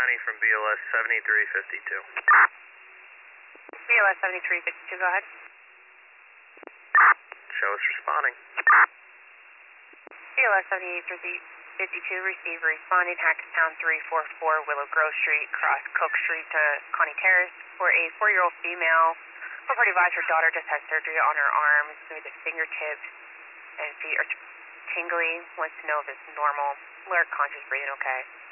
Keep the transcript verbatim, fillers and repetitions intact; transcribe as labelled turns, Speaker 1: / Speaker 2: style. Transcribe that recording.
Speaker 1: County from B L S seventy-three fifty-two.
Speaker 2: B L S seventy-three fifty-two, go ahead.
Speaker 1: Show us responding.
Speaker 2: B L S seventy-three fifty-two, receive responding Hackettstown three four four Willow Grove Street, cross Cook Street to Connie Terrace for a four-year-old female. Report advised her daughter just had surgery on her arms, maybe the fingertips and feet are tingly, wants to know if it's normal. Alert, conscious, breathing okay.